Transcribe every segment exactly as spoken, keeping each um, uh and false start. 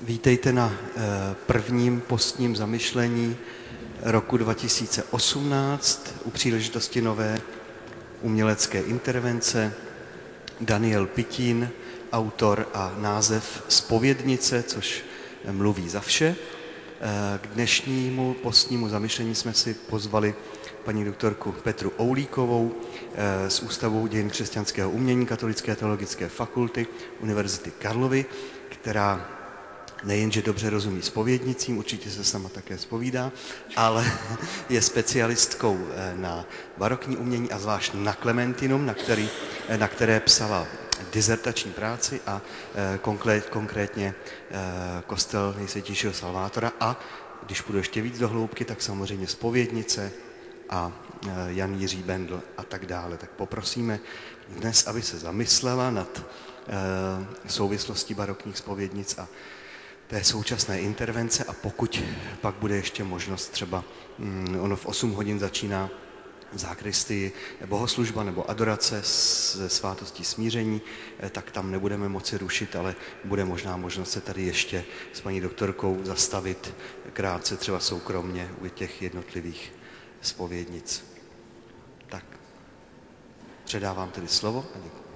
Vítejte na prvním postním zamyšlení roku dva tisíce osmnáct u příležitosti nové umělecké intervence. Daniel Pitín, autor a název Zpovědnice, což mluví za vše. K dnešnímu postnímu zamyšlení jsme si pozvali paní doktorku Petru Oulíkovou z Ústavu dějin křesťanského umění Katolické teologické fakulty Univerzity Karlovy, která nejenže dobře rozumí zpovědnicím, určitě se sama také zpovídá, ale je specialistkou na barokní umění a zvlášť na Klementinum, na, který, na které psala dizertační práci a konkrétně kostel Nejsvětějšího Salvátora a když půjdu ještě víc do hloubky, tak samozřejmě zpovědnice a Jan Jiří Bendl a tak dále. Tak poprosíme dnes, aby se zamyslela nad souvislostí barokních zpovědnic a té současné intervence a pokud pak bude ještě možnost třeba, ono v osm hodin začíná v zákristii bohoslužba nebo adorace ze svátostí smíření, tak tam nebudeme moci rušit, ale bude možná možnost se tady ještě s paní doktorkou zastavit krátce třeba soukromně u těch jednotlivých zpovědnic. Tak, předávám tedy slovo a děkuji.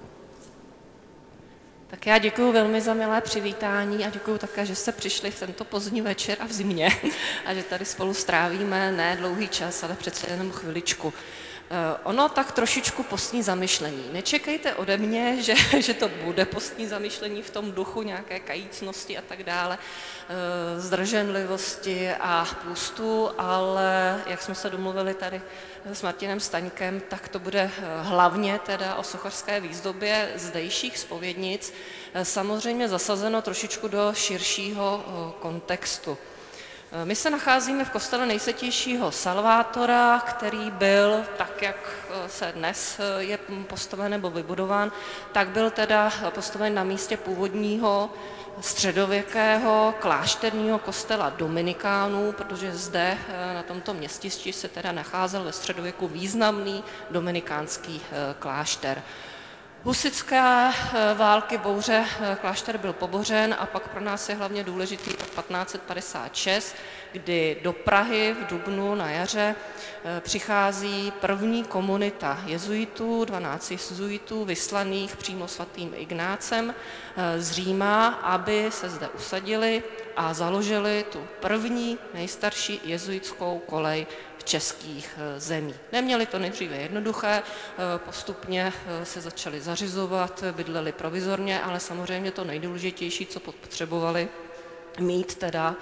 Tak já děkuji velmi za milé přivítání a děkuji také, že jste přišli v tento pozdní večer a v zimě a že tady spolu strávíme ne dlouhý čas, ale přece jenom chviličku. Ono tak trošičku postní zamyšlení. Nečekejte ode mě, že, že to bude postní zamyšlení v tom duchu nějaké kajícnosti a tak dále, zdrženlivosti a půstu, ale jak jsme se domluvili tady s Martinem Staňkem, tak to bude hlavně teda o sochařské výzdobě zdejších zpovědnic, samozřejmě zasazeno trošičku do širšího kontextu. My se nacházíme v kostele Nejsvětějšího Salvátora, který byl, tak jak se dnes je postaven nebo vybudován, tak byl teda postaven na místě původního středověkého klášterního kostela Dominikánů, protože zde na tomto městišti se teda nacházel ve středověku významný dominikánský klášter. Husitské války, bouře, klášter byl pobořen a pak pro nás je hlavně důležitý rok patnáct set padesát šest, kdy do Prahy v dubnu na jaře přichází první komunita jezuitů, dvanáct jezuitů vyslaných přímo svatým Ignácem z Říma, aby se zde usadili a založili tu první nejstarší jezuitskou kolej v českých zemích. Neměli to nejdříve jednoduché, postupně se začali zařizovat, bydleli provizorně, ale samozřejmě to nejdůležitější, co potřebovali, mít teda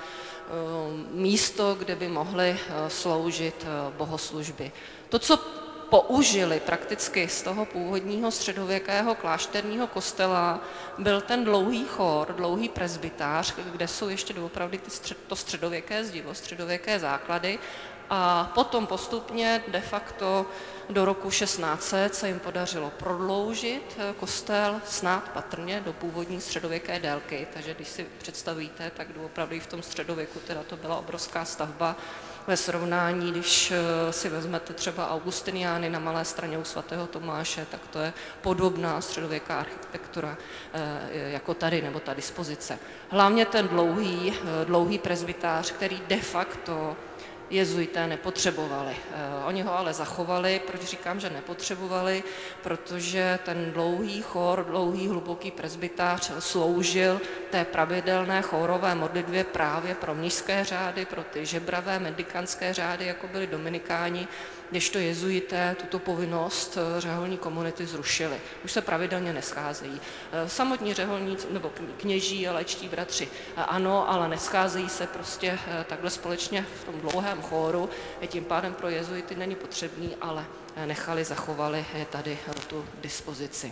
místo, kde by mohli sloužit bohoslužby. To, co použili prakticky z toho původního středověkého klášterního kostela, byl ten dlouhý chór, dlouhý presbytář, kde jsou ještě doopravdy ty střed, to středověké zdivo, středověké základy. A potom postupně de facto do roku šestnáct set se jim podařilo prodloužit kostel snad patrně do původní středověké délky. Takže když si představíte, tak opravdu i v tom středověku teda to byla obrovská stavba ve srovnání, když si vezmete třeba Augustiniány na Malé Straně u svatého Tomáše, tak to je podobná středověká architektura jako tady, nebo ta dispozice. Hlavně ten dlouhý, dlouhý presbytář, který de facto jezuité nepotřebovali. Oni ho ale zachovali. Proč říkám, že nepotřebovali? Protože ten dlouhý chór, dlouhý hluboký presbytář sloužil té pravidelné chórové modlitbě právě pro mnišské řády, pro ty žebravé mendikantské řády, jako byli dominikáni, kdežto jezuité tuto povinnost řeholní komunity zrušili. Už se pravidelně nescházejí. Samotní řeholníci nebo kněží a laičtí bratři ano, ale nescházejí se prostě takhle společně v tom dlouhém chóru. Tím pádem pro jezuity není potřebný, ale nechali, zachovali tady tu dispozici.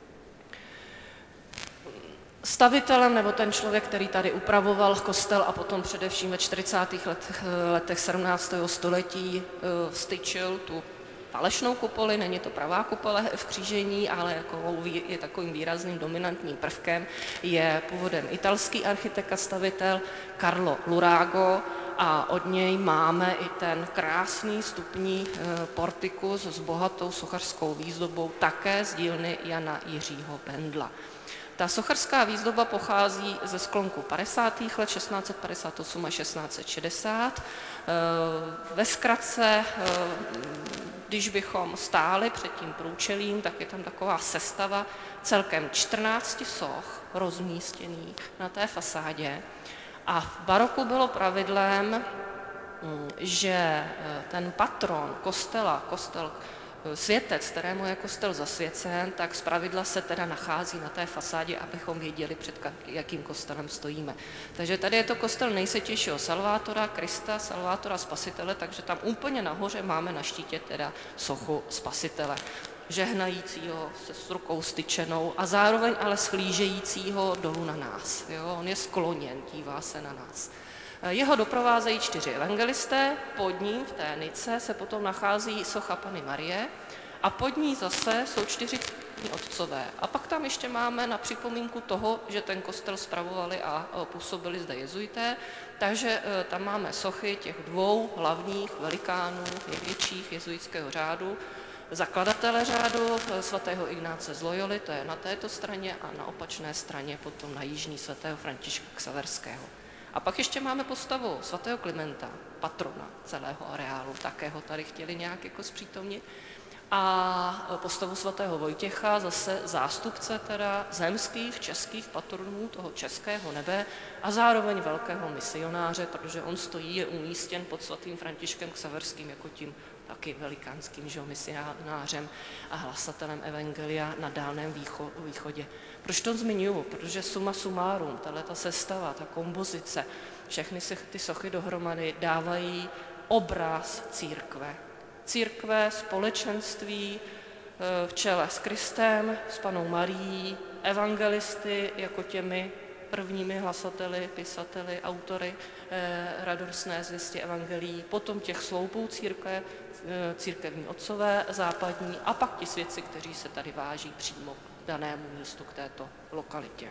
Stavitelem nebo ten člověk, který tady upravoval kostel a potom především ve čtyřicátých letech, letech sedmnáctého století vstyčil tu falešnou kupoli, není to pravá kupole v křížení, ale jako je takovým výrazným dominantním prvkem, je původem italský architekt a stavitel Carlo Lurago a od něj máme i ten krásný stupní portikus s bohatou sochařskou výzdobou také z dílny Jana Jiřího Bendla. Ta sochařská výzdoba pochází ze sklonku padesátých let, šestnáct set padesát osm a šestnáct set šedesát. Ve zkratce, když bychom stáli před tím průčelím, tak je tam taková sestava celkem čtrnácti soch rozmístěných na té fasádě. A v baroku bylo pravidlem, že ten patron kostela, kostel světec, kterému je kostel zasvěcen, tak zpravidla se teda nachází na té fasádě, abychom věděli, před jakým kostelem stojíme. Takže tady je to kostel nejsvětějšího Salvátora, Krista, Salvátora Spasitele, takže tam úplně nahoře máme na štítě teda sochu Spasitele, žehnajícího se s rukou styčenou a zároveň ale shlížejícího dolů na nás. Jo? On je skloněn, dívá se na nás. Jeho doprovázejí čtyři evangelisté, pod ním v té nice se potom nachází socha Panny Marie a pod ní zase jsou čtyři otcové. A pak tam ještě máme na připomínku toho, že ten kostel spravovali a působili zde jezuité, takže tam máme sochy těch dvou hlavních velikánů největších jezuitského řádu, zakladatele řádu svatého Ignáce z Loyoly, to je na této straně, a na opačné straně potom na jižní svatého Františka Xaverského. A pak ještě máme postavu svatého Klimenta, patrona celého areálu, také ho tady chtěli nějak jako zpřítomnit. A postavu svatého Vojtěcha, zase zástupce teda zemských českých patronů toho českého nebe a zároveň velkého misionáře, protože on stojí, je umístěn pod svatým Františkem Xaverským jako tím taky velikánským že, misionářem a hlasatelem evangelia na Dálném východě. Proč to zmiňuji? Protože suma sumárum, tato sestava, ta kompozice, všechny ty sochy dohromady dávají obraz církve. Církve, společenství v čele s Kristem, s Pannou Marií, evangelisty jako těmi prvními hlasateli, pisateli, autory eh, radostné zvěsti evangelií, potom těch sloupů církve, eh, církevní otcové západní a pak ti svědci, kteří se tady váží přímo k danému místu, k této lokalitě.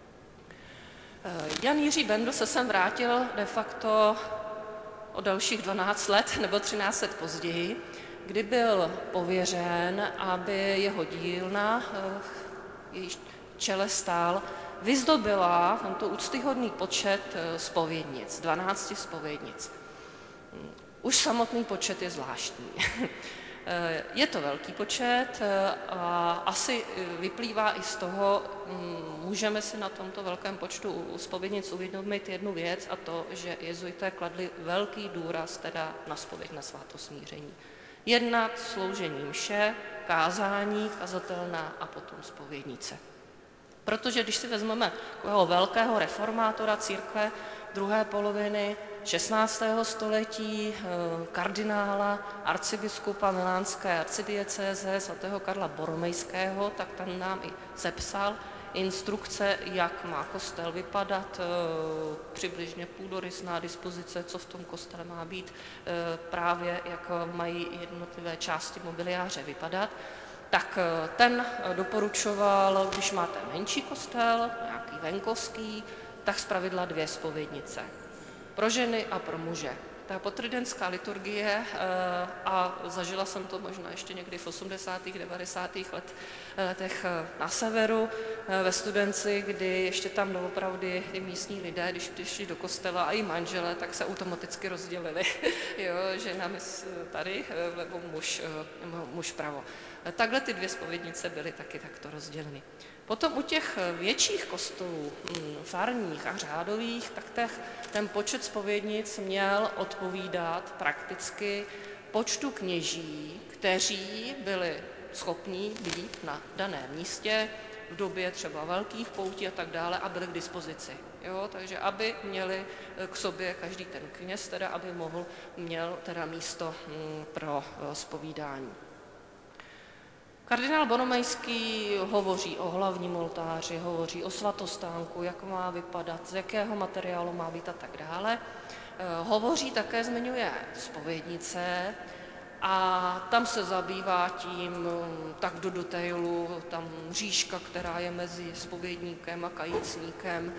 Eh, Jan Jiří Bendl se sem vrátil de facto o dalších dvanáct let nebo třináct let později, kdy byl pověřen, aby jeho dílna, jejíž čele stál, vyzdobila tento úctyhodný počet zpovědnic, dvanácti zpovědnic. Už samotný počet je zvláštní. Je to velký počet a asi vyplývá i z toho, můžeme si na tomto velkém počtu zpovědnic uvědomit jednu věc, a to, že jezuité kladli velký důraz teda na zpověď na svátosmíření. Jednak sloužení mše, kázání, kazatelná a potom zpovědnice. Protože když si vezmeme takového velkého reformátora církve druhé poloviny šestnáctého století, kardinála, arcibiskupa milánské arcidiecéze svatého Karla Boromejského, tak tam nám i sepsal instrukce, jak má kostel vypadat, přibližně půdorysná dispozice, co v tom kostele má být, právě jak mají jednotlivé části mobiliáře vypadat. Tak ten doporučoval, když máte menší kostel, nějaký venkovský, tak zpravidla dvě zpovědnice. Pro ženy a pro muže. Ta potridentská liturgie, a zažila jsem to možná ještě někdy v osmdesátých, devadesátých letech na severu ve Studenci, kdy ještě tam doopravdy i místní lidé, když přišli do kostela a i manželé, tak se automaticky rozdělili. Jo, žena tady, nebo muž, muž pravo. Takhle ty dvě zpovědnice byly taky takto rozděleny. Potom u těch větších kostelů, farních a řádových, tak těch, ten počet zpovědnic měl odpovídat prakticky počtu kněží, kteří byli schopní být na daném místě v době třeba velkých poutí a tak dále a byli k dispozici. Jo, takže aby měli k sobě každý ten kněz, teda aby mohl, měl teda místo pro zpovídání. Kardinál Boromejský hovoří o hlavním oltáři, hovoří o svatostánku, jak má vypadat, z jakého materiálu má být a tak dále. Hovoří také, zmiňuje zpovědnice a tam se zabývá tím tak do detailu, tam říška, která je mezi zpovědníkem a kajícníkem.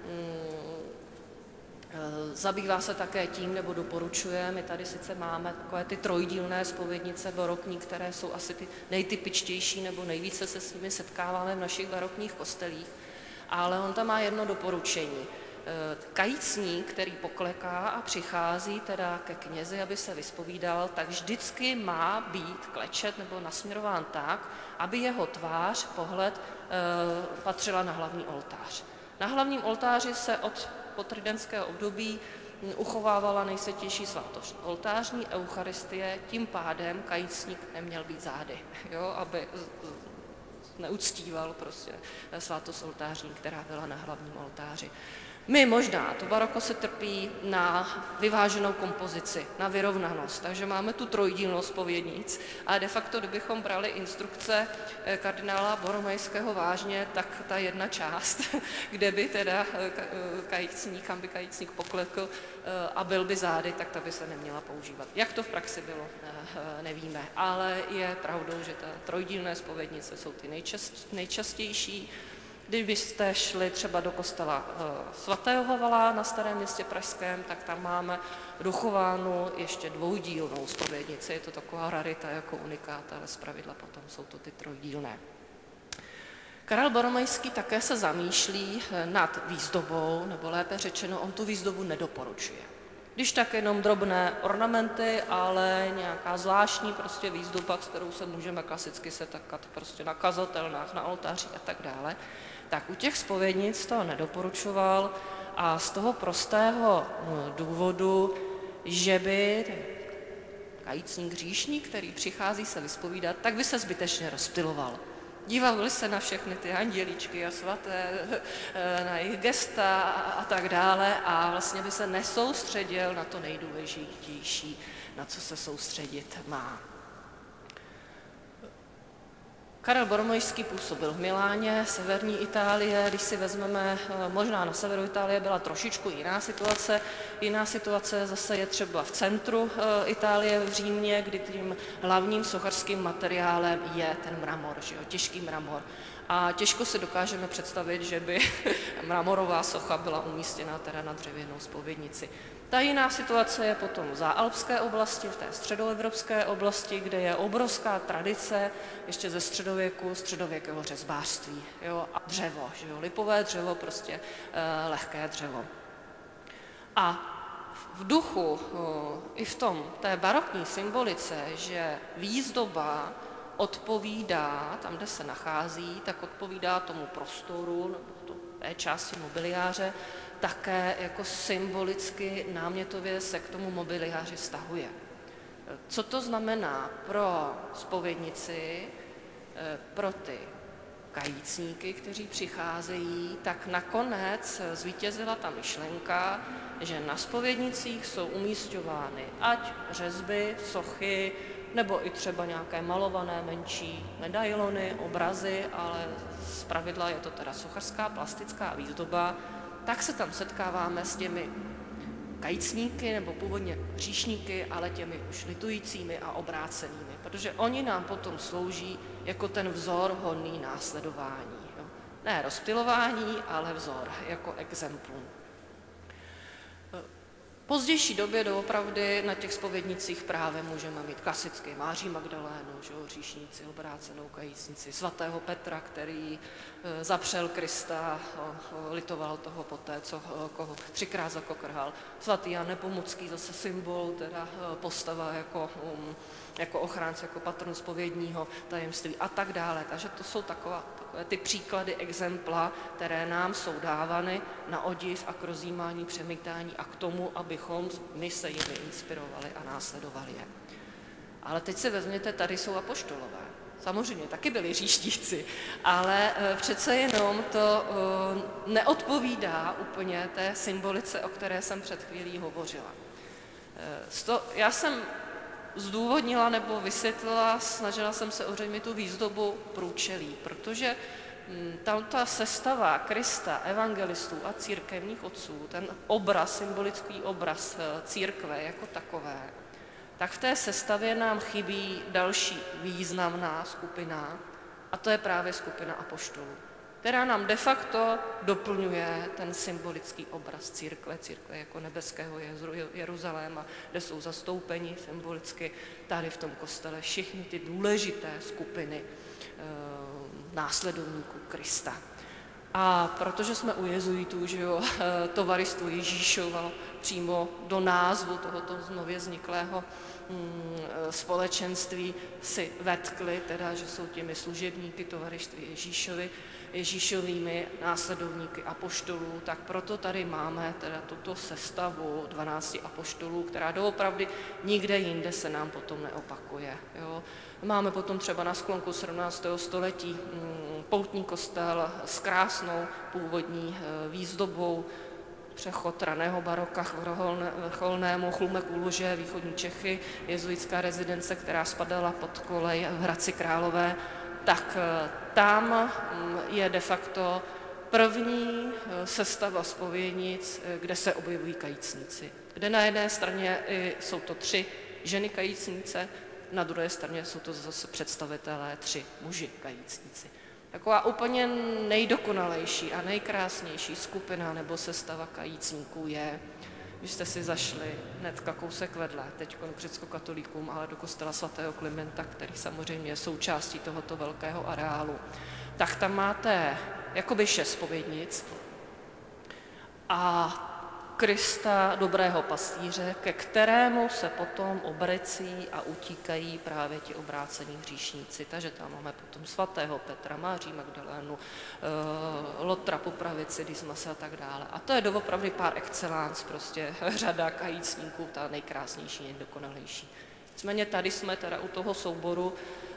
Zabývá se také tím, nebo doporučuje, my tady sice máme takové ty trojdílné zpovědnice barokní, které jsou asi ty nejtypičtější, nebo nejvíce se s nimi setkáváme v našich barokních kostelích, ale on tam má jedno doporučení. Kajícník, který pokleká a přichází teda ke knězi, aby se vyspovídal, tak vždycky má být klečet nebo nasměrován tak, aby jeho tvář, pohled e, patřila na hlavní oltář. Na hlavním oltáři se od potridentského období uchovávala nejsvětější svátost oltářní eucharistie, tím pádem kajícník neměl být zády, jo, aby neuctíval prostě svátost oltářní, která byla na hlavním oltáři. My možná, to baroko se trpí na vyváženou kompozici, na vyrovnanost, takže máme tu trojdílnost zpovědnic, ale de facto, kdybychom brali instrukce kardinála Boromejského vážně, tak ta jedna část, kde by teda kajícník, kam by kajícník poklekl a byl by zády, tak ta by se neměla používat. Jak to v praxi bylo, nevíme, ale je pravdou, že ta trojdílné zpovědnice jsou ty nejčast, nejčastější. Kdybyste šli třeba do kostela svatého Havla na Starém Městě pražském, tak tam máme dochovánu ještě dvoudílnou zpovědnici. Je to taková rarita jako unikát, ale zpravidla potom jsou to ty trojdílné. Karel Boromejský také se zamýšlí nad výzdobou, nebo lépe řečeno, on tu výzdobu nedoporučuje. Když tak jenom drobné ornamenty, ale nějaká zvláštní prostě výzdoba, s kterou se můžeme klasicky setakat prostě na kazatelnách, na oltáři a tak dále, tak u těch zpovědnic to nedoporučoval a z toho prostého důvodu, že by ten kajícník hříšník, který přichází se vyspovídat, tak by se zbytečně rozptyloval. Dívali se na všechny ty andělíčky a svaté, na jejich gesta a tak dále a vlastně by se nesoustředil na to nejdůležitější, na co se soustředit má. Karel Boromejský působil v Miláně, severní Itálie. Když si vezmeme, možná na severu Itálie byla trošičku jiná situace. Jiná situace zase je třeba v centru Itálie, v Římě, kdy tím hlavním sochařským materiálem je ten mramor, že jo, těžký mramor. A těžko si dokážeme představit, že by mramorová socha byla umístěna teda na dřevěnou zpovědnici. Ta jiná situace je potom v záalpské oblasti, v té středoevropské oblasti, kde je obrovská tradice ještě ze středověku, středověkého řezbářství, jo, a dřevo, že jo, lipové dřevo, prostě eh, lehké dřevo. A v duchu, eh, i v tom té barokní symbolice, že výzdoba odpovídá, tam, kde se nachází, tak odpovídá tomu prostoru, nebo té části mobiliáře, také jako symbolicky námětově se k tomu mobiliáři vztahuje. Co to znamená pro zpovědnici, pro ty kajícníky, kteří přicházejí, tak nakonec zvítězila ta myšlenka, že na zpovědnicích jsou umísťovány ať řezby, sochy, nebo i třeba nějaké malované menší medailony, obrazy, ale zpravidla je to teda sochařská plastická výzdoba, tak se tam setkáváme s těmi kajícníky nebo původně hříšníky, ale těmi už litujícími a obrácenými, protože oni nám potom slouží jako ten vzor hodný následování. Jo. Ne rozptylování, ale vzor, jako exemplum. V pozdější době doopravdy na těch zpovědnicích právě můžeme mít klasicky Máří Magdalénu, že jo, hříšníci, obrácenou kajícnici, svatého Petra, který e, zapřel Krista, o, o, litoval toho poté, co ho třikrát zakokrhal. Svatý Jan Nepomucký, zase symbol, teda e, postava jako, um, jako ochránce, jako patron zpovědního tajemství a tak dále. Takže to jsou taková, takové ty příklady exempla, které nám jsou dávány na odiv a k rozjímání, přemítání a k tomu, abychom my se jimi inspirovali a následovali je. Ale teď si vezměte, tady jsou apoštolové. Samozřejmě taky byli hříšníci, ale přece jenom to neodpovídá úplně té symbolice, o které jsem před chvílí hovořila. Já jsem zdůvodnila nebo vysvětlila, snažila jsem se ozřejmit tu výzdobu průčelí, protože tam ta sestava Krista, evangelistů a církevních otců, ten obraz, symbolický obraz církve jako takové, tak v té sestavě nám chybí další významná skupina, a to je právě skupina apoštolů, která nám de facto doplňuje ten symbolický obraz církve, církve jako nebeského Jeruzaléma, kde jsou zastoupeni symbolicky tady v tom kostele všichni ty důležité skupiny následovníků Krista. A protože jsme u jezuitů, že jo, tovaristvo Ježíšova přímo do názvu tohoto nově vzniklého společenství si vetkli, teda, že jsou těmi služebníky tovarištví Ježíšovi, Ježíšovými následovníky apoštolů, tak proto tady máme teda tuto sestavu dvanácti apoštolů, která doopravdy nikde jinde se nám potom neopakuje. Jo. Máme potom třeba na sklonku sedmnáctého století poutní kostel s krásnou původní výzdobou, přechod raného baroka k vrcholnému Chlumek u Luže, východní Čechy, jezuitská rezidence, která spadala pod kolej v Hradci Králové, tak tam je de facto první sestava zpovědnic, kde se objevují kajícníci. Kde na jedné straně jsou to tři ženy kajícnice, na druhé straně jsou to zase představitelé tři muži kajícníci. Taková úplně nejdokonalejší a nejkrásnější skupina nebo sestava kajícníků je, když jste si zašli hnedka kousek vedle, teď k řeckokatolíkům, ale do kostela svatého Klimenta, který samozřejmě je součástí tohoto velkého areálu, tak tam máte jakoby šest zpovědnic a Krista, dobrého pastýře, ke kterému se potom obrací a utíkají právě ti obrácení hříšníci. Takže tam máme potom svatého Petra, Máří Magdalénu, Lotra Popravici, Dismase a tak dále. A to je doopravdy par excellence, prostě řada kajícníků, ta nejkrásnější, nejdokonalejší. Nicméně tady jsme teda u toho souboru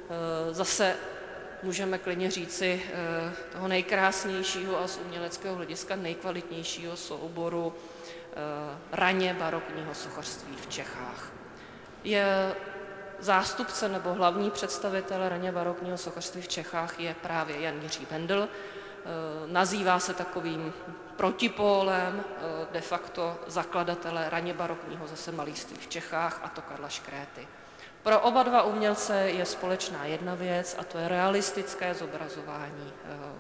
zase můžeme klidně říci toho nejkrásnějšího a z uměleckého hlediska nejkvalitnějšího souboru raně barokního sochařství v Čechách. Je zástupce nebo hlavní představitel raně barokního sochařství v Čechách je právě Jan Jiří Bendl. Nazývá se takovým protipólem de facto zakladatele raně barokního zase malířství v Čechách, a to Karla Škréty. Pro oba dva umělce je společná jedna věc, a to je realistické zobrazování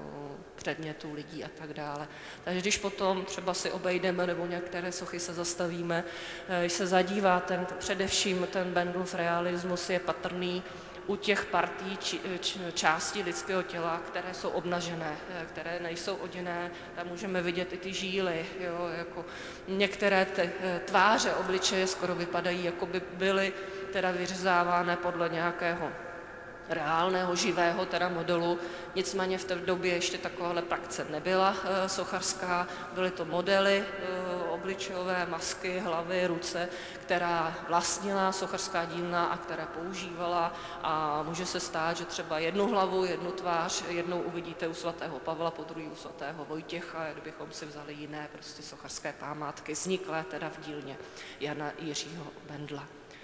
předmětů, lidí a tak dále. Takže když potom třeba si obejdeme nebo některé sochy se zastavíme, když se zadíváte, především ten Bendlův realismus je patrný u těch partí či, č, částí lidského těla, které jsou obnažené, které nejsou oděné. Tam můžeme vidět i ty žíly, jo, jako některé ty tváře, obličeje skoro vypadají, jako by byly teda vyřezávány podle nějakého reálného, živého teda modelu. Nicméně v té době ještě takováhle praxe nebyla e, sochařská. Byly to modely, e, obličejové masky, hlavy, ruce, která vlastnila sochařská dílna a která používala, a může se stát, že třeba jednu hlavu, jednu tvář jednou uvidíte u svatého Pavla, po druhý u svatého Vojtěcha, kdybychom si vzali jiné prostě sochařské památky, vzniklé teda v dílně Jana Jiřího Bendla.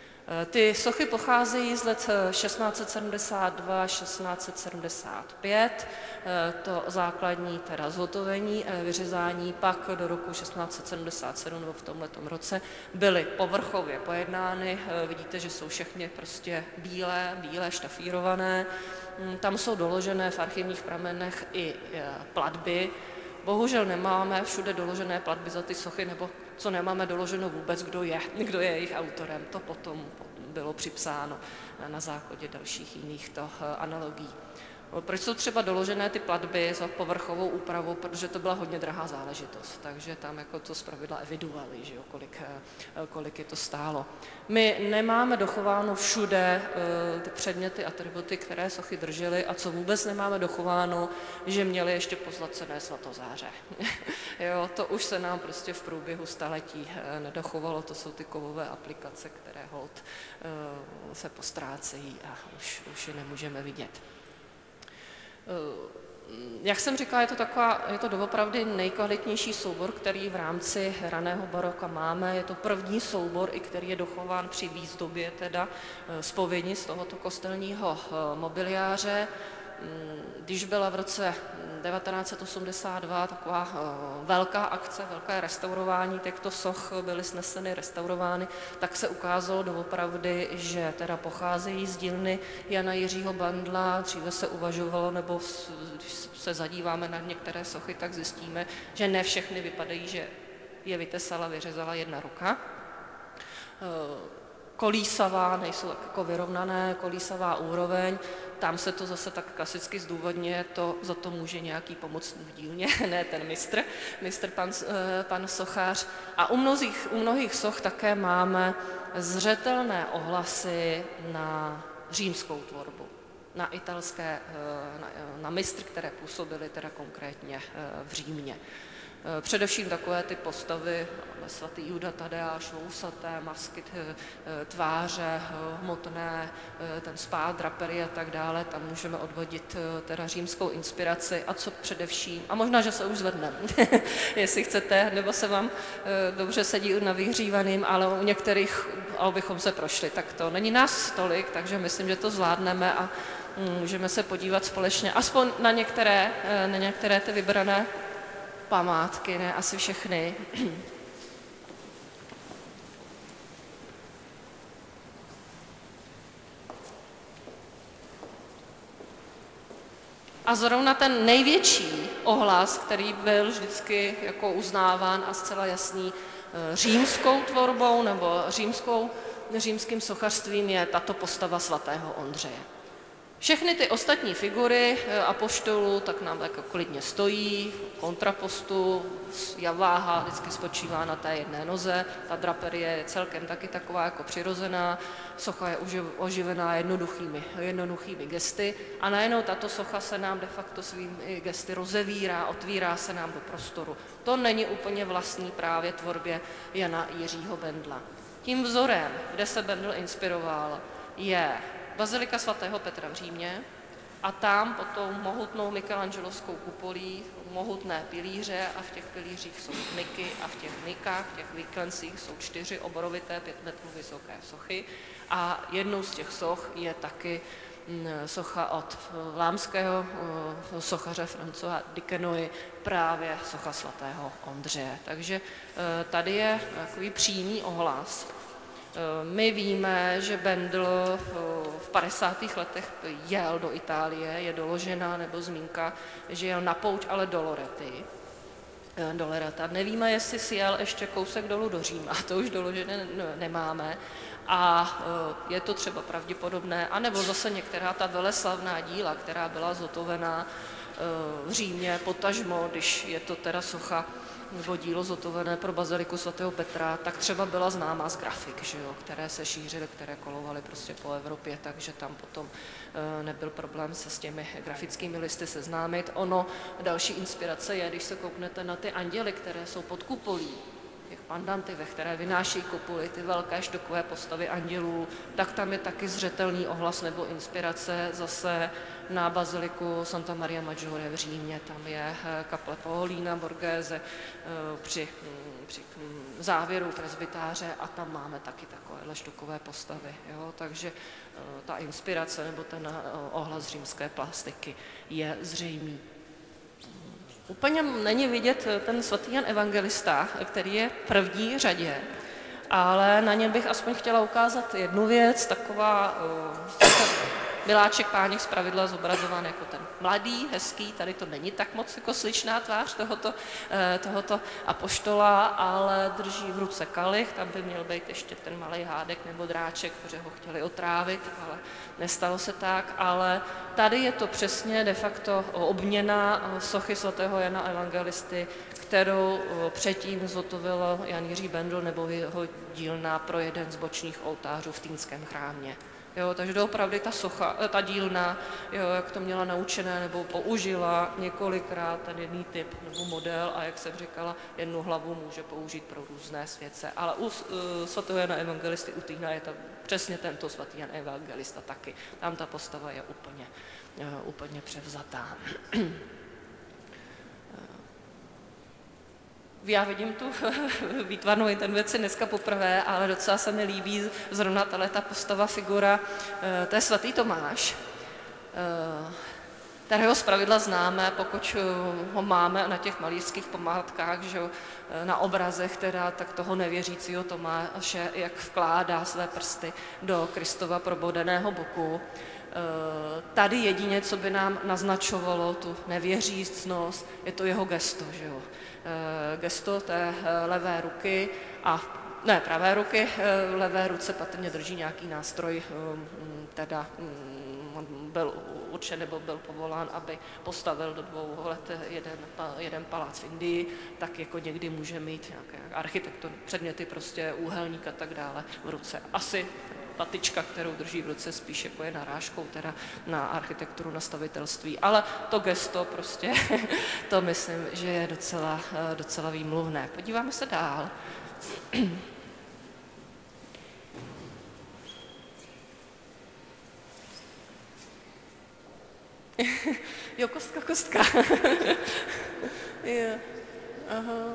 Ty sochy pocházejí z let šestnáct set sedmdesát dva až šestnáct set sedmdesát pět, to základní teda zhotovení, vyřezání, pak do roku šestnáct set sedmdesát sedm nebo v tomhletom roce byly povrchově pojednány. Vidíte, že jsou všechny prostě bílé, bílé štafírované. Tam jsou doložené v archivních pramenech i platby. Bohužel nemáme všude doložené platby za ty sochy, nebo co nemáme doloženo vůbec, kdo je, kdo je jejich autorem. To potom bylo připsáno na základě dalších jiných to analogií. Proč jsou třeba doložené ty platby za povrchovou úpravu? Protože to byla hodně drahá záležitost, takže tam jako to zpravidla evidovali, že jo, kolik, kolik je to stálo. My nemáme dochováno všude ty předměty, atributy, které sochy držely, a co vůbec nemáme dochováno, že měli ještě pozlacené svatozáře. Jo, to už se nám prostě v průběhu staletí nedochovalo, to jsou ty kovové aplikace, které hold se postrácejí a už, už je nemůžeme vidět. Jak jsem říkala, je to, taková, je to doopravdy nejkvalitnější soubor, který v rámci raného baroka máme. Je to první soubor, i který je dochován při výzdobě teda zpovědnic z tohoto kostelního mobiliáře. Když byla v roce devatenáct set osmdesát dva taková velká akce, velké restaurování těchto soch, byly sneseny, restaurovány, tak se ukázalo doopravdy, že teda pocházejí z dílny Jana Jiřího Bendla. Dříve se uvažovalo, nebo když se zadíváme na některé sochy, tak zjistíme, že ne všechny vypadají, že je vytesala, vyřezala jedna ruka. kolísavá, nejsou tak jako vyrovnané, kolísavá úroveň. Tam se to zase tak klasicky zdůvodňuje, to za to může nějaký pomocný v dílně, ne ten mistr, mistr pan, pan sochař. A u mnohých, u mnohých soch také máme zřetelné ohlasy na římskou tvorbu, na italské, na, na mistry, které působily teda konkrétně v Římě. Především takové ty postavy, svatý Juda Tadeáš, vousaté, masky, tváře, hmotné, ten spád, draperie a tak dále, tam můžeme odvodit teda římskou inspiraci. A co především, a možná, že se už zvedneme, jestli chcete, nebo se vám dobře sedí na vyhřívaným, ale u některých, abychom se prošli, tak to není nás tolik, takže myslím, že to zvládneme a můžeme se podívat společně aspoň na některé, na některé ty vybrané památky, ne asi všechny. A zrovna ten největší ohlas, který byl vždycky jako uznáván a zcela jasný římskou tvorbou nebo římskou, římským sochařstvím, je tato postava svatého Ondřeje. Všechny ty ostatní figury apoštolů tak nám tak klidně stojí, kontrapostu, váha vždycky spočívá na té jedné noze, ta draperie je celkem taky taková jako přirozená, socha je oživená jednoduchými, jednoduchými gesty a najednou tato socha se nám de facto svými gesty rozevírá, otvírá se nám do prostoru. To není úplně vlastní právě tvorbě Jana Jiřího Bendla. Tím vzorem, kde se Bendl inspiroval, je bazilika svatého Petra v Římě a tam pod tou mohutnou michelangelovskou kupolí mohutné pilíře a v těch pilířích jsou niky a v těch nikách, v těch výklencích jsou čtyři oborovité pět metrů vysoké sochy a jednou z těch soch je taky socha od vlámského sochaře Francoise Duquesnoy, právě socha svatého Ondřeje. Takže tady je takový přímý ohlas. My víme, že Bendl v padesátých letech jel do Itálie, je doložená nebo zmínka, že jel na pouť, ale do Lorety. Do Loreta. Nevíme, jestli si jel ještě kousek dolů do Říma, to už doložené nemáme. A je to třeba pravděpodobné, anebo zase některá ta veleslavná díla, která byla zhotovená v Římě, potažmo, když je to teda socha nebo dílo zhotovené pro baziliku svatého Petra, tak třeba byla známá z grafik, že jo, které se šířily, které kolovaly prostě po Evropě, takže tam potom nebyl problém se s těmi grafickými listy seznámit. Ono, další inspirace je, když se kouknete na ty anděly, které jsou pod kupolí, těch pandanty, ve které vynáší kupoly, ty velké štokové postavy andělů, tak tam je taky zřetelný ohlas nebo inspirace zase na baziliku Santa Maria Maggiore v Římě. Tam je kaple Paolina Borghese při, při závěru presbytáře a tam máme taky takovéhle štokové postavy. Jo? Takže ta inspirace nebo ten ohlas římské plastiky je zřejmý. Úplně není vidět ten svatý Jan Evangelista, který je v první řadě, ale na něm bych aspoň chtěla ukázat jednu věc, taková Miláček Páněk zpravidla zobrazován jako ten mladý, hezký, tady to není tak moc jako sličná tvář tohoto, tohoto apoštola, ale drží v ruce kalich, tam by měl být ještě ten malý hádek nebo dráček, protože ho chtěli otrávit, ale nestalo se tak, ale tady je to přesně de facto obměna sochy svatého Jana Evangelisty, kterou předtím zhotovil Jan Jiří Bendl nebo jeho dílna pro jeden z bočních oltářů v Týnském chrámě. Jo, takže doopravdy ta socha, ta dílna, jo, jak to měla naučené nebo použila několikrát ten jedný typ nebo model a jak jsem říkala, jednu hlavu může použít pro různé světce. Ale u uh, svatého Jana Evangelisty, u Týna je to přesně tento svatý Jan Evangelista taky. Tam ta postava je úplně, uh, úplně převzatá. Já vidím tu výtvarnou intervenci dneska poprvé, ale docela se mi líbí zrovna tato postava, figura, to je svatý Tomáš, kterého zpravidla známe, pokud ho máme na těch malířských památkách, že na obrazech, teda, tak toho nevěřícího Tomáše, jak vkládá své prsty do Kristova probodeného boku. Tady jedině, co by nám naznačovalo tu nevěřícnost, je to jeho gesto, že jo? Gesto té levé ruky a ne pravé ruky, v levé ruce patrně drží nějaký nástroj, teda byl určen nebo byl povolán, aby postavil do dvou let jeden, jeden palác v Indii, tak jako někdy může mít nějaké architektur, předměty, prostě úhelník a tak dále v ruce. Asi ta tyčka, kterou drží v ruce, spíš jako je narážkou teda na architekturu, na stavitelství. Ale to gesto prostě, to myslím, že je docela, docela výmluvné. Podíváme se dál. Jo, kostka, kostka. Jo. Aha.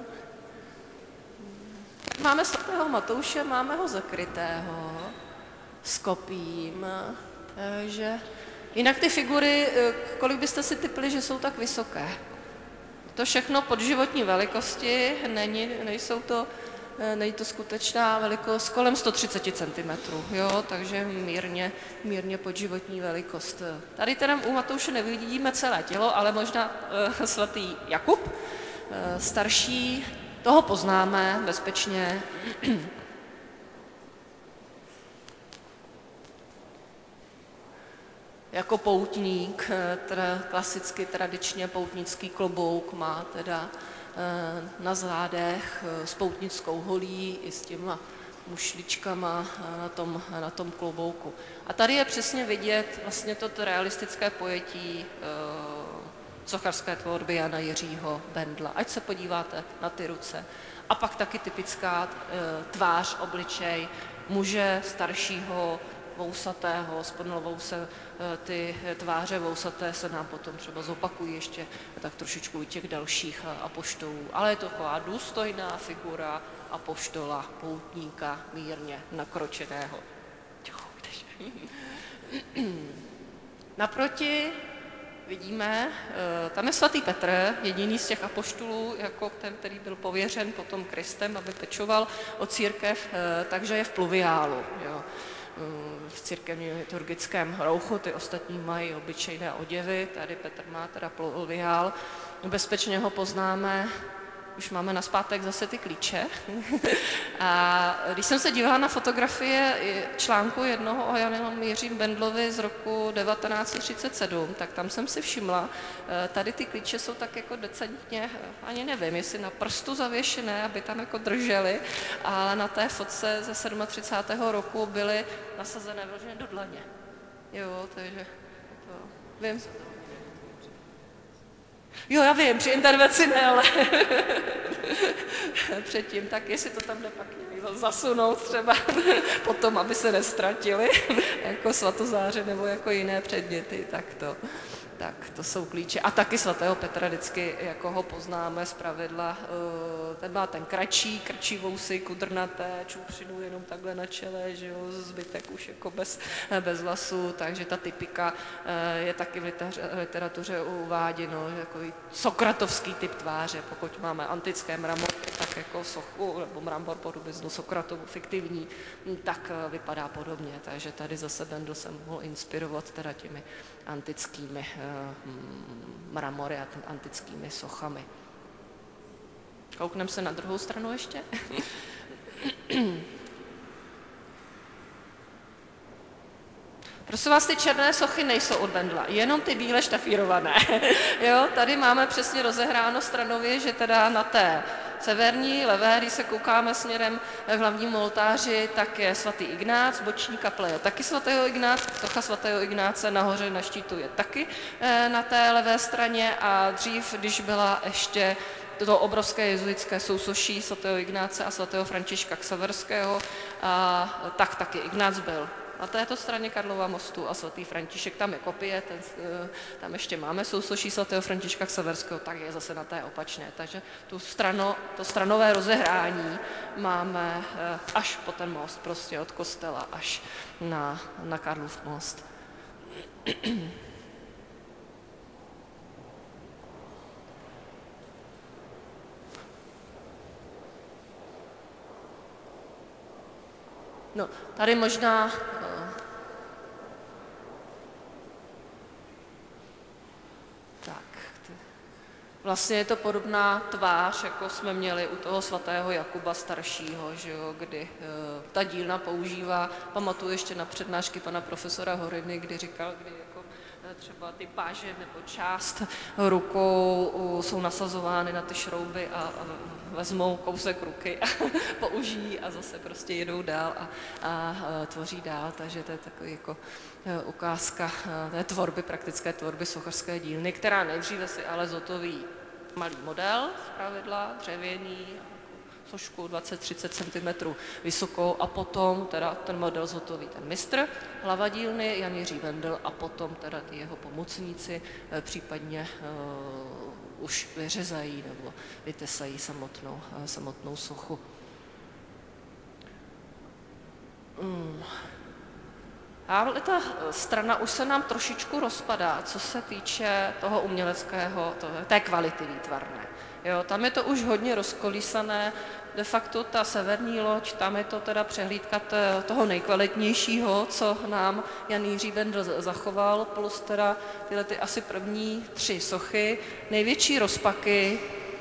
Máme svatého Matouše, máme ho zakrytého s kopím, že jinak ty figury, kolik byste si tipli, že jsou tak vysoké? To všechno podživotní velikosti, není, nejsou to, není to skutečná velikost, kolem sto třicet centimetrů, jo, takže mírně, mírně podživotní velikost. Tady teda u Matouše nevidíme celé tělo, ale možná uh, svatý Jakub, uh, starší, toho poznáme bezpečně. Jako poutník, teda klasicky tradičně poutnický klobouk má teda na zádech s poutnickou holí i s těma mušličkama na tom, na tom klobouku. A tady je přesně vidět vlastně to realistické pojetí sochařské tvorby Jana Jiřího Bendla. Ať se podíváte na ty ruce. A pak taky typická tvář, obličej muže staršího, vousatého, spodnovou se ty tváře vousaté se nám potom třeba zopakují ještě tak trošičku u těch dalších apoštolů. Ale je to taková důstojná figura apoštola, poutníka, mírně nakročeného. Naproti vidíme, tam je svatý Petr, jediný z těch apoštolů, jako ten, který byl pověřen potom Kristem, aby pečoval o církev, takže je v pluviálu. Jo. V církevním liturgickém rouchu, ty ostatní mají obyčejné oděvy, tady Petr má teda pluviál. Bezpečně ho poznáme, už máme nazpátek zase ty klíče. A když jsem se dívala na fotografie článku jednoho o Janu Jiřím Bendlovi z roku devatenáct třicet sedm, tak tam jsem si všimla, tady ty klíče jsou tak jako decentně, ani nevím, jestli na prstu zavěšené, aby tam jako držely, ale na té fotce ze třicátého sedmého roku byly nasazené vyloženě do dlaně. Jo, takže to vím. Jo, já vím, při intervenci ne, ale předtím, tak jestli to tam jde pak zasunout třeba potom, aby se nestratili, jako svatozáře nebo jako jiné předměty, tak to, tak to jsou klíče. A taky svatého Petra vždycky, jako ho poznáme z pravidla, ten má ten kratší, kratší vousy, kudrnaté, čupřinu jenom takhle na čele, že jo, zbytek už jako bez, bez vlasů, takže ta typika je taky v literatuře uváděno, jako sokratovský typ tváře, pokud máme antické mramory, tak jako sochu, nebo mramor podobiznu Sokratovu fiktivní, tak vypadá podobně, takže tady zase Bendl se mohl inspirovat teda těmi antickými mramory a antickými sochami. Koukneme se na druhou stranu ještě. Prosím vás, ty černé sochy nejsou od Bendla, jenom ty bíle štafírované. Jo, tady máme přesně rozehráno stranově, že teda na té severní, levé, když se koukáme směrem k hlavnímu oltáři, tak je svatý Ignác, boční kaple je taky svatého Ignáce, socha svatého Ignáce nahoře na štítu je taky na té levé straně a dřív, když byla ještě to obrovské jezuitské sousoší svatého Ignáce a svatého Františka Xaverského, a, tak taky Ignác byl na této straně Karlova mostu a svatý František, tam je kopie, ten, tam ještě máme sousoší svatého Františka Xaverského, tak je zase na té opačné. Takže tu strano, to stranové rozehrání máme až po ten most, prostě od kostela až na, na Karlův most. No, tady možná tak, Vlastně je to podobná tvář, jako jsme měli u toho svatého Jakuba staršího, že jo, kdy e, ta dílna používá, pamatuju ještě na přednášky pana profesora Horiny, kdy říkal, kdy jako e, třeba ty páže nebo část rukou u, jsou nasazovány na ty šrouby a, a vezmou kousek ruky a použijí a zase prostě jedou dál a, a, a tvoří dál, takže to je takový jako e, ukázka e, té tvorby, praktické tvorby sochařské dílny, která nejdříve si ale zotoví malý model, zpravidla dřevěný, sošku dvacet třicet centimetrů vysokou a potom teda ten model zhotoví ten mistr, hlava dílny Jan Jiří Vendl a potom teda ty jeho pomocníci případně uh, už vyřezají nebo vytesají samotnou, uh, samotnou sochu. Mm. Ale ta strana už se nám trošičku rozpadá, co se týče toho uměleckého, toho, té kvality výtvarné. Jo, tam je to už hodně rozkolísané, de facto ta severní loď, tam je to teda přehlídka toho nejkvalitnějšího, co nám Jan Jiří Vendl zachoval, plus teda tyhle ty asi první tři sochy. Největší rozpaky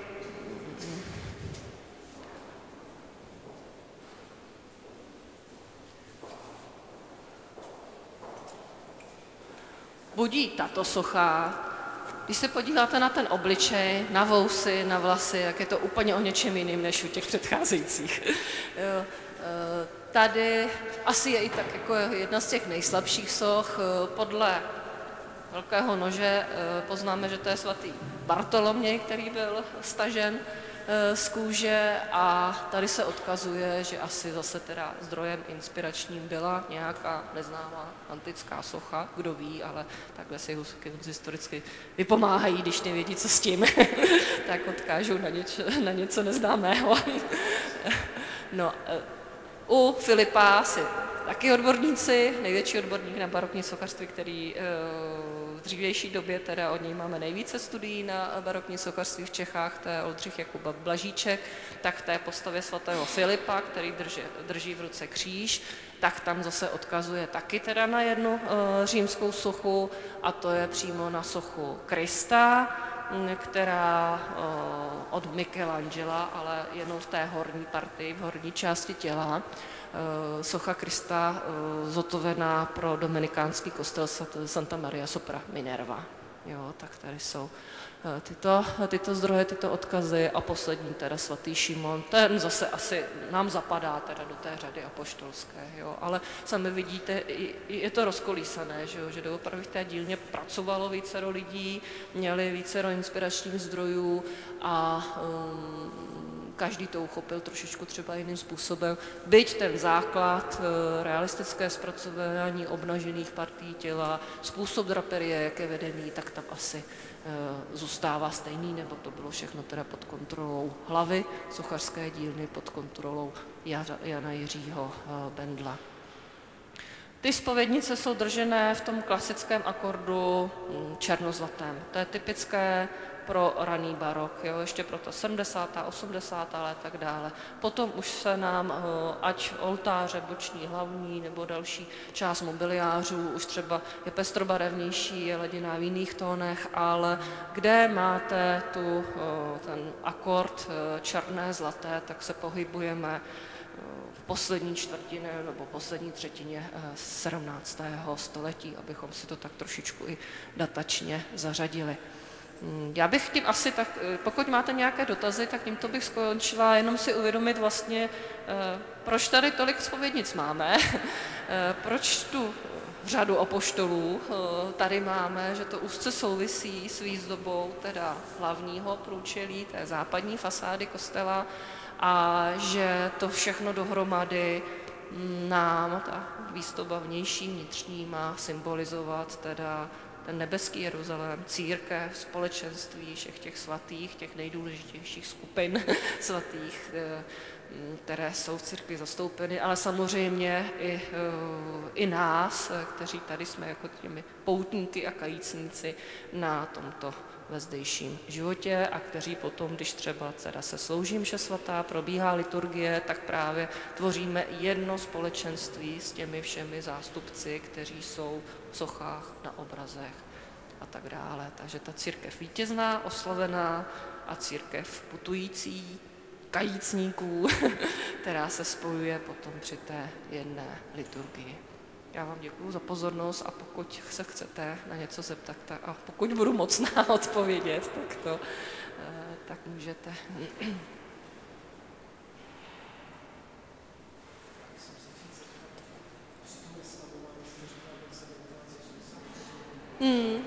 budí tato socha. Když se podíváte na ten obličej, na vousy, na vlasy, jak je to úplně o něčem jiným než u těch předcházejících. Jo, tady asi je i tak jako jedna z těch nejslabších soch. Podle velkého nože poznáme, že to je svatý Bartoloměj, který byl stažen z kůže a tady se odkazuje, že asi zase teda zdrojem inspiračním byla nějaká neznámá antická socha, kdo ví, ale takhle si historicky vypomáhají, když nevědí, co s tím, tak odkážou na, něč, na něco neznámého. No, u Filipa si taky odborníci, největší odborník na barokní sochařství, který v dřívější době, teda od něj máme nejvíce studií na barokní sochařství v Čechách, to je Oldřich Jakub Blažíček, tak v té postavě svatého Filipa, který drží, drží v ruce kříž, tak tam zase odkazuje taky teda na jednu uh, římskou sochu a to je přímo na sochu Krista, která uh, od Michelangela, ale jenom v té horní partii, v horní části těla, socha Krista zotovená pro dominikánský kostel Santa Maria sopra Minerva. Jo, tak tady jsou tyto, tyto zdroje, tyto odkazy a poslední teda svatý Šimon. Ten zase asi nám zapadá teda do té řady apoštolské, jo, ale sami vidíte, je to rozkolísané, že, jo, že doopravdy v té dílně pracovalo vícero lidí, měli vícero inspiračních zdrojů a um, každý to uchopil trošičku třeba jiným způsobem. Byť ten základ, realistické zpracování obnažených partií těla, způsob draperie, jak je vedený, tak tam asi zůstává stejný, nebo to bylo všechno teda pod kontrolou hlavy sochařské dílny, pod kontrolou Jana Jiřího Vendla. Ty zpovědnice jsou držené v tom klasickém akordu černozlatém. To je typické pro raný barok, jo, ještě pro ta sedmdesátá, osmdesátá let a tak dále. Potom už se nám, ať oltáře, boční, hlavní nebo další část mobiliářů, už třeba je pestrobarevnější, je ledina v jiných tónech, ale kde máte tu, ten akord černé, zlaté, tak se pohybujeme v poslední čtvrtině nebo poslední třetině sedmnáctého století, abychom si to tak trošičku i datačně zařadili. Já bych tím asi tak, pokud máte nějaké dotazy, tak tímto bych skončila, jenom si uvědomit vlastně, proč tady tolik zpovědnic máme, proč tu řadu apoštolů tady máme, že to úzce souvisí s výzdobou teda hlavního průčelí, té západní fasády kostela a že to všechno dohromady nám, ta výzdoba vnější, vnitřní, má symbolizovat teda ten nebeský Jeruzalém, církev, společenství všech těch svatých, těch nejdůležitějších skupin svatých, které jsou v církvi zastoupeny, ale samozřejmě i, i nás, kteří tady jsme jako těmi poutníky a kajícníci na tomto vezdejším životě a kteří potom, když třeba teda se slouží mše svatá, probíhá liturgie, tak právě tvoříme jedno společenství s těmi všemi zástupci, kteří jsou v sochách na obrazech a tak dále. Takže ta církev vítězná, oslavená a církev putující, kajícníků, která se spojuje potom při té jedné liturgii. Já vám děkuju za pozornost a pokud se chcete na něco zeptat a pokud budu mocná odpovědět, tak to tak můžete. Hmm.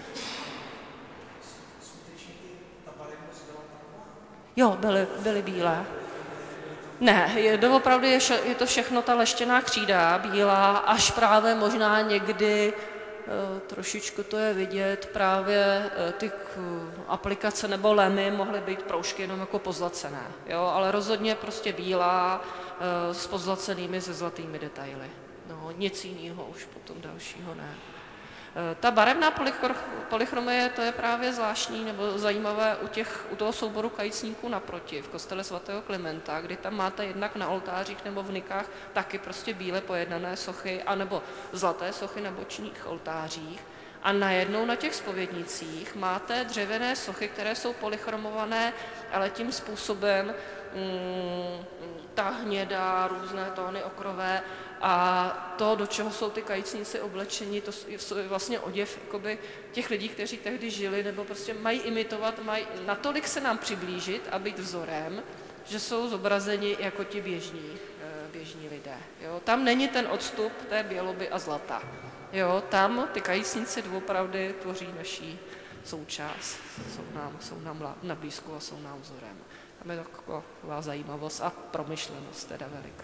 Jo, byly, byly bílé. Ne, je, doopravdy je, je to všechno ta leštěná křída, bílá, až právě možná někdy e, trošičku to je vidět, právě e, ty k, aplikace nebo lemy mohly být proužky jenom jako pozlacené, jo, ale rozhodně prostě bílá e, s pozlacenými se zlatými detaily. No, nic jiného už potom dalšího ne. Ta barevná polychromie, to je právě zvláštní nebo zajímavé u, těch, u toho souboru kajícníků naproti, v kostele svatého Klimenta, kdy tam máte jednak na oltářích nebo v nikách taky prostě bíle pojednané sochy, anebo zlaté sochy na bočních oltářích. A najednou na těch zpovědnicích máte dřevěné sochy, které jsou polychromované, ale tím způsobem mm, ta hnědá, různé tóny okrové a to, do čeho jsou ty kajícníci oblečení, to je vlastně oděv jakoby, těch lidí, kteří tehdy žili, nebo prostě mají imitovat, mají natolik se nám přiblížit a být vzorem, že jsou zobrazeni jako ti běžní, běžní lidé. Jo? Tam není ten odstup té běloby a zlata. Jo, tam ty kajícníci doopravdy tvoří naší součást, jsou nám, jsou nám na blízku a jsou nám vzorem. Tam je taková zajímavost a promyšlenost teda veliká.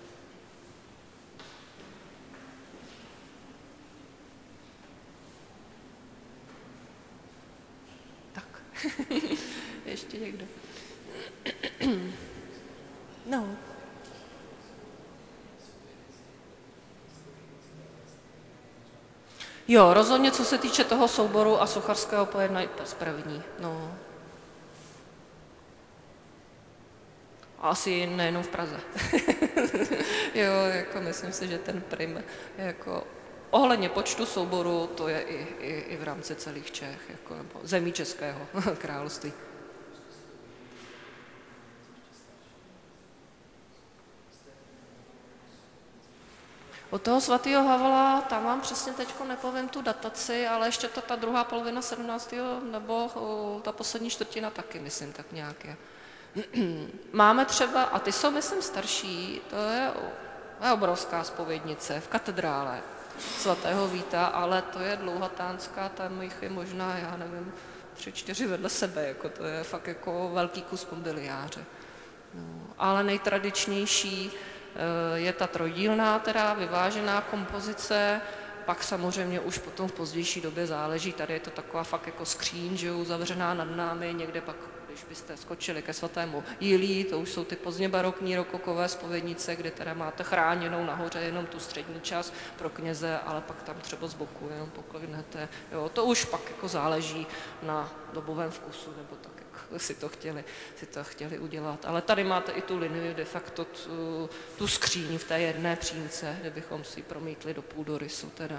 Tak, ještě někdo? No. Jo, rozhodně, co se týče toho souboru a sochařského pojednání, z první, no. Asi nejenom v Praze. Jo, jako myslím si, že ten prim, jako ohledně počtu souborů, to je i, i, i v rámci celých Čech, jako, nebo zemí Českého království. Od toho svatého Havla, tam vám přesně teď nepovím tu dataci, ale ještě to ta druhá polovina sedmnáctého nebo o, ta poslední čtvrtina taky, myslím, tak nějak je. Máme třeba, a ty jsou, myslím, starší, to je, je obrovská zpovědnice v katedrále svatého Víta, ale to je dlouhatánská, tam jich je možná, já nevím, tři, čtyři vedle sebe, jako to je fakt jako velký kus mobiliáře. No, ale nejtradičnější je ta trojdílná, teda vyvážená kompozice, pak samozřejmě už potom v pozdější době záleží, tady je to taková fakt jako skříň, že jo, zavřená nad námi, někde pak, když byste skočili ke svatému Jilí, to už jsou ty pozdně barokní rokokové zpovědnice, kde teda máte chráněnou nahoře jenom tu střední část pro kněze, ale pak tam třeba z boku jenom poklenete, jo, to už pak jako záleží na dobovém vkusu, nebo tak, jak si to chtěli, si to chtěli udělat. Ale tady máte i tu linii, de facto tu, tu skříň v té jedné přímce, kde bychom si promítli do půdorysu teda.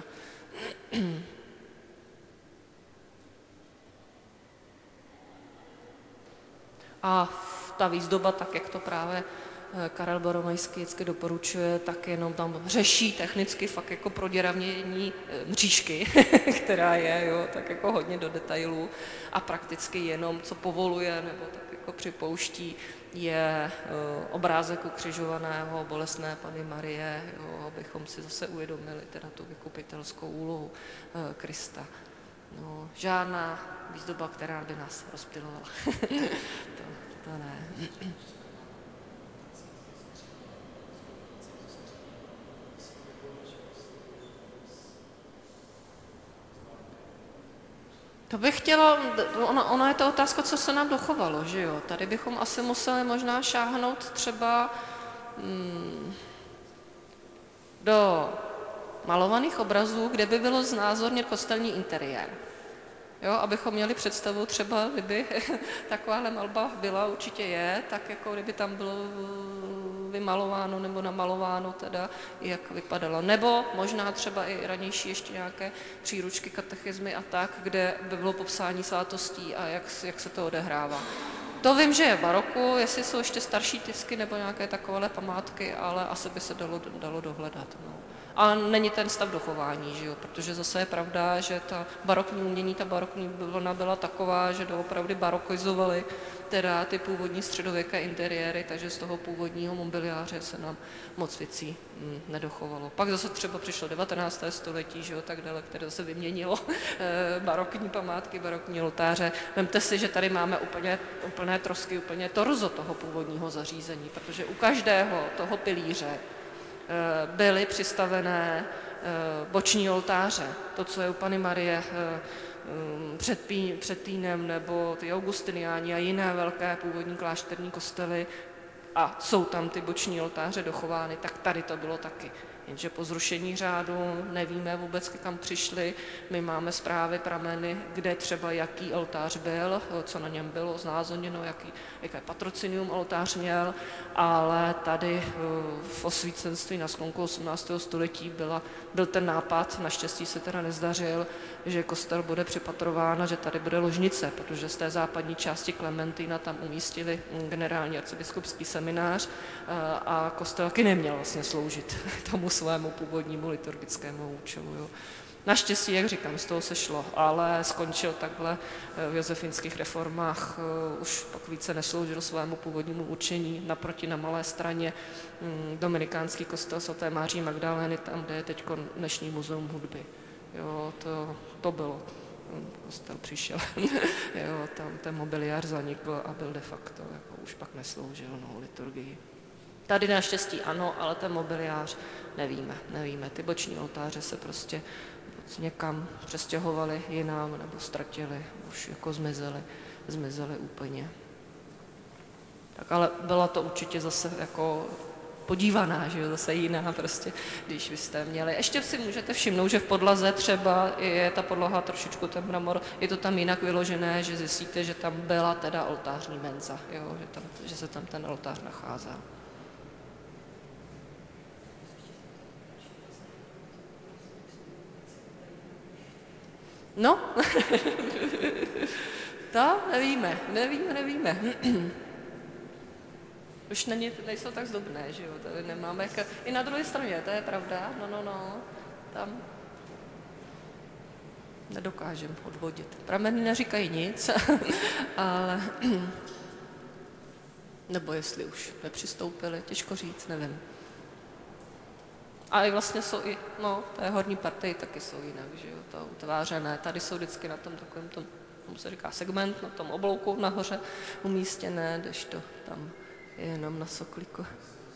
A ta výzdoba, tak jak to právě Karel Boromejský vždycky doporučuje, tak jenom tam řeší technicky fakt jako proděravnění mřížky, která je, jo, tak jako hodně do detailů a prakticky jenom, co povoluje nebo tak jako připouští, je obrázek ukřižovaného bolestné Panny Marie, jo, abychom si zase uvědomili teda tu vykupitelskou úlohu Krista. No, žádná výzdoba, která by nás rozptylovala. to, to ne. To bych chtěla, ona, ona je ta otázka, co se nám dochovalo, že jo? Tady bychom asi museli možná šáhnout třeba hmm, do malovaných obrazů, kde by bylo znázornět kostelní interiér. Jo, abychom měli představu třeba, kdyby takováhle malba byla, určitě je, tak jako kdyby tam bylo vymalováno nebo namalováno teda, jak vypadalo. Nebo možná třeba i ranější ještě nějaké příručky, katechizmy a tak, kde by bylo popsání svátostí a jak, jak se to odehrává. To vím, že je v baroku, jestli jsou ještě starší tisky nebo nějaké takovéhle památky, ale asi by se dalo, dalo dohledat. No. A není ten stav dochování, že jo? Protože zase je pravda, že ta barokní umění, ta barokní vlna byla taková, že doopravdy barokoizovali teda ty původní středověké interiéry, takže z toho původního mobiliáře se nám moc věcí hm, nedochovalo. Pak zase třeba přišlo devatenácté století, že jo, tak dále, které zase vyměnilo e, barokní památky, barokní oltáře. Vemte si, že tady máme úplně, úplné trosky, úplně torzo toho původního zařízení, protože u každého toho pilíře byly přistavené boční oltáře. To, co je u Panny Marie před, pí, před Týnem, nebo ty augustiniáni a jiné velké původní klášterní kostely a jsou tam ty boční oltáře dochovány, tak tady to bylo taky. Jenže po zrušení řádu nevíme vůbec, kam přišli. My máme zprávy, prameny, kde třeba jaký oltář byl, co na něm bylo znázorněno, jaký, jaké patrocinium oltář měl, ale tady v osvícenství na sklonku osmnáctého století byla, byl ten nápad, naštěstí se teda nezdařil, že kostel bude připatrován a že tady bude ložnice, protože z té západní části Klementína tam umístili generální arcibiskupský seminář a kostel taky neměl vlastně sloužit tomu svému původnímu liturgickému účelu. Jo. Naštěstí, jak říkám, z toho se šlo, ale skončil takhle v josefinských reformách, už pak více nesloužil svému původnímu učení, naproti na Malé Straně dominikánský kostel svaté Maří Magdalény, tam, kde je teď dnešní muzeum hudby. Jo, to, to bylo. Kostel přišel, jo, tam ten mobiliář zanikl a byl de facto, jako už pak nesloužil no, liturgii. Tady naštěstí ano, ale ten mobiliář nevíme, nevíme. Ty boční oltáře se prostě někam přestěhovali jinam nebo ztratili, už jako zmizely, zmizely úplně. Tak ale byla to určitě zase jako podívaná, že jo, zase jiná prostě, když vy jste měli. Ještě si můžete všimnout, že v podlaze třeba je ta podlaha trošičku ten mramor, je to tam jinak vyložené, že zjistíte, že tam byla teda oltářní menza, jo, že, tam, že se tam ten oltář nacházel. No, to nevíme, nevíme, nevíme. Už není, nejsou tak zdobné, že jo, tady nemáme, jak... I na druhé straně, to je pravda, no, no, no, tam nedokážem odvodit. Prameny neříkají nic, ale... Nebo jestli už nepřistoupili, těžko říct, nevím. A i vlastně jsou i, no, té horní partii taky jsou jinak, že jo, to utvářené. Tady jsou vždycky na tom takovém tom, tomu se říká segment, na tom oblouku nahoře umístěné, kdežto tam je jenom na sokliku.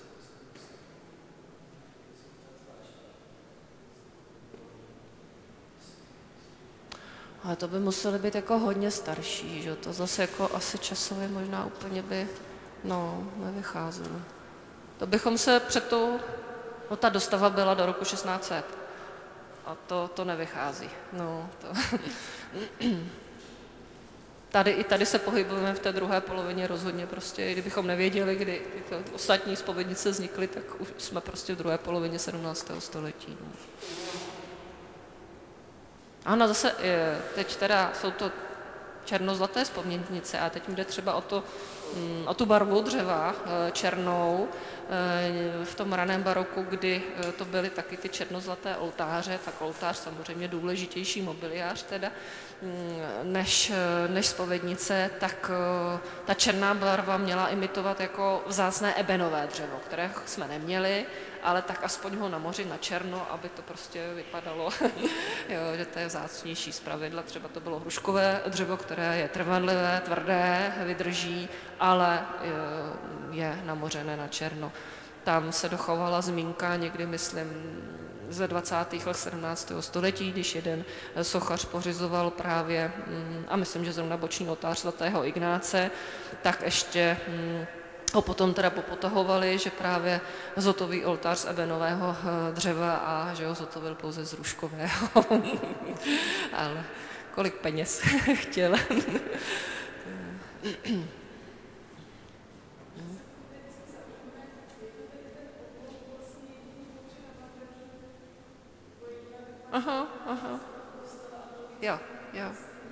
Ale to by museli být jako hodně starší, že to zase jako asi časově možná úplně by, no, nevycházelo. To bychom se před tou, no ta dostava byla do roku šestnáct set a to, to nevychází, no, to... Tady, i tady se pohybujeme v té druhé polovině rozhodně prostě, kdybychom nevěděli, kdy ty ostatní zpovědnice vznikly, tak už jsme prostě v druhé polovině sedmnáctého století. No. Ano, zase teď teda jsou to černozlaté vzpomněnice a teď jde třeba o, to, o tu barvu dřeva černou v tom raném baroku, kdy to byly taky ty černozlaté oltáře, tak oltář samozřejmě důležitější mobiliář teda, než, než zpovědnice, tak ta černá barva měla imitovat jako vzácné ebenové dřevo, které jsme neměli, ale tak aspoň ho namořit na černo, aby to prostě vypadalo, jo, že to je vzácnější zpravidla. Třeba to bylo hruškové dřevo, které je trvanlivé, tvrdé, vydrží, ale je namořené na černo. Tam se dochovala zmínka někdy, myslím, ze dvacátých let sedmnáctého století, když jeden sochař pořizoval právě, a myslím, že zrovna boční oltář svatého Ignáce, tak ještě ho potom teda popotahovali, že právě zotový oltář z ebenového dřeva a že ho zotovil pouze z růžkového. Ale kolik peněz chtěl. Aha, aha. Jo, jo.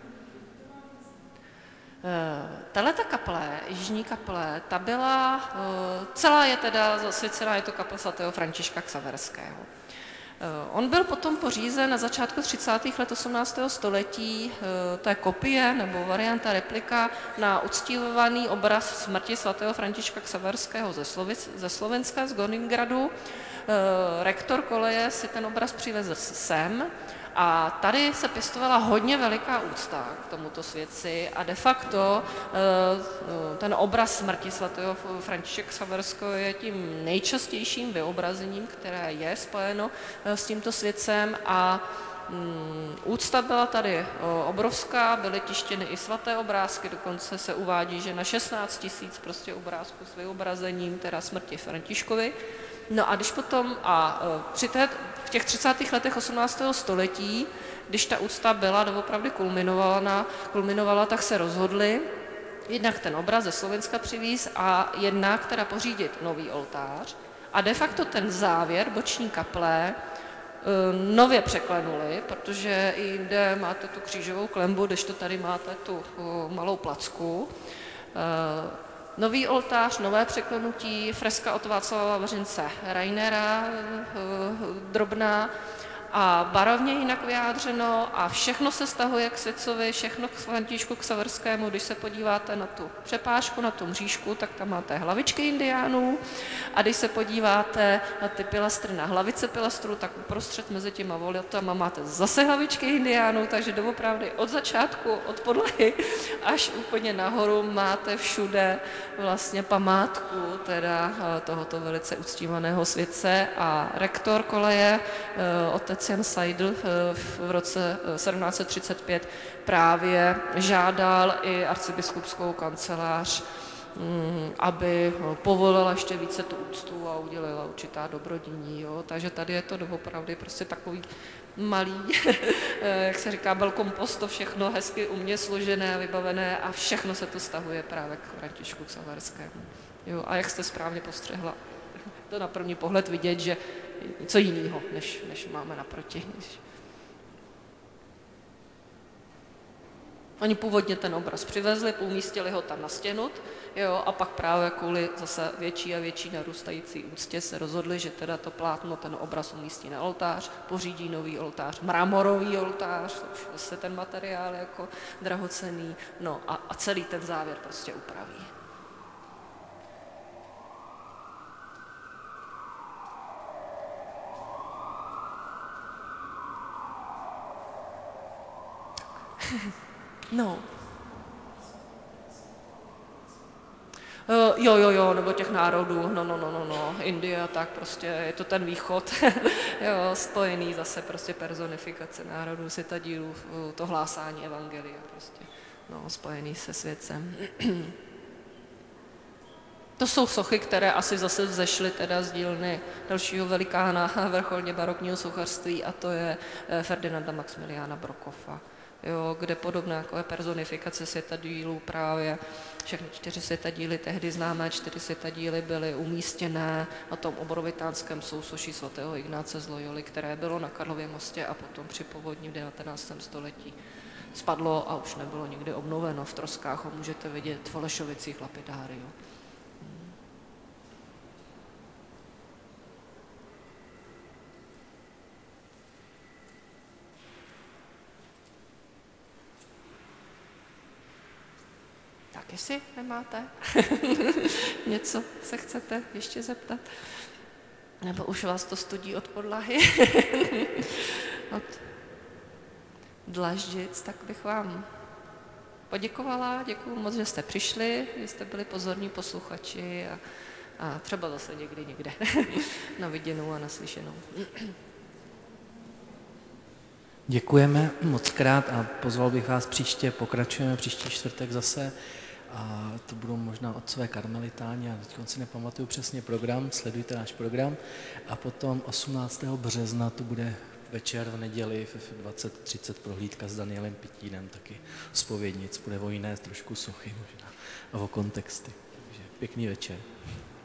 Tahleta kaple, jižní kaple, ta byla, celá je teda zasvěcená, je to kaple svatého Františka Xaverského. On byl potom pořízen na začátku třicátých let osmnáctého století, to je kopie nebo varianta replika na uctívaný obraz smrti svatého Františka Xaverského ze, Slovic, ze Slovenska, z Gorningradu. Rektor koleje si ten obraz přivezl sem a tady se pěstovala hodně veliká úcta k tomuto světci a de facto ten obraz smrti svatého Františka Xaverského je tím nejčastějším vyobrazením, které je spojeno s tímto světcem a úcta byla tady obrovská, byly tištěny i svaté obrázky, dokonce se uvádí, že na šestnáct tisíc prostě obrázků s vyobrazením teda smrti Františkovi. No a když potom, a při té, v těch třicátých letech osmnáctého století, když ta úcta byla doopravdy kulminovala, kulminovala, tak se rozhodli jednak ten obraz ze Slovenska přivízt a jednak teda pořídit nový oltář. A de facto ten závěr boční kaple nově překlenuli, protože i jinde máte tu křížovou klembu, kdežto tady máte tu malou placku. Nový oltář, nové překlenutí, freska od Václava Vařince Rainera, drobná a barevně jinak vyjádřeno a všechno se stahuje k světcovi, všechno k Františku Xaverskému. Když se podíváte na tu přepážku, na tu mřížku, tak tam máte hlavičky indiánů a když se podíváte na ty pilastry, na hlavice pilastru, tak uprostřed mezi těma volatama máte zase hlavičky indiánů, takže doopravdy od začátku, od podlahy až úplně nahoru máte všude vlastně památku teda tohoto velice uctívaného světce a rektor koleje, otec Jan Seidl v roce sedmnáct set třicet pět právě žádal i arcibiskupskou kancelář, aby povolila ještě více tu úctu a udělala určitá dobrodiní. Jo. Takže tady je to doopravdy prostě takový malý, jak se říká, belkompost, to všechno hezky umně složené, vybavené a všechno se to stahuje právě k Františku Xaverskému. Jo. A jak jste správně postřehla, to na první pohled vidět, že něco jiného, než, než máme naproti. Oni původně ten obraz přivezli, umístili ho tam na stěnu, jo, a pak právě kvůli zase větší a větší narůstající úctě se rozhodli, že teda to plátno, ten obraz umístí na oltář, pořídí nový oltář, mramorový oltář, to už zase ten materiál jako drahocenný, no a, a celý ten závěr prostě upraví. No. Uh, jo, jo, jo, nebo těch národů, no, no, no, no, no, Indie a tak prostě, je to ten východ, jo, spojený zase prostě personifikace národů, světadílů, to hlásání evangelia prostě, no, spojený se světcem. To jsou sochy, které asi zase vzešly teda z dílny dalšího velikána vrcholně barokního sochařství a to je Ferdinanda Maximiliána Brokofa. Jo, kde podobná jako je personifikace světadílů právě. Všechny čtyři světadíly, tehdy známé čtyři světadíly byly umístěné na tom obrovitánském sousoší svatého Ignáce z Loyoly, které bylo na Karlově mostě a potom při povodni v devatenáctém století spadlo a už nebylo nikdy obnoveno. V troskách ho můžete vidět v Olešovicích lapidáriu. Tak jestli nemáte něco, se chcete ještě zeptat? Nebo už vás to studí od podlahy? Od dlaždic, tak bych vám poděkovala. Děkuju moc, že jste přišli, že jste byli pozorní posluchači a, a třeba zase někdy někde na viděnou a naslyšenou. Děkujeme moc krát a pozval bych vás příště, pokračujeme příští čtvrtek zase a to budou možná otcové karmelitáni a teď si nepamatuju přesně program, sledujte náš program a potom osmnáctého března to bude večer v neděli v dvacet třicet prohlídka s Danielem Pitínem, taky zpovědnic, bude o jiné trošku sochy možná a o kontexty. Takže pěkný večer.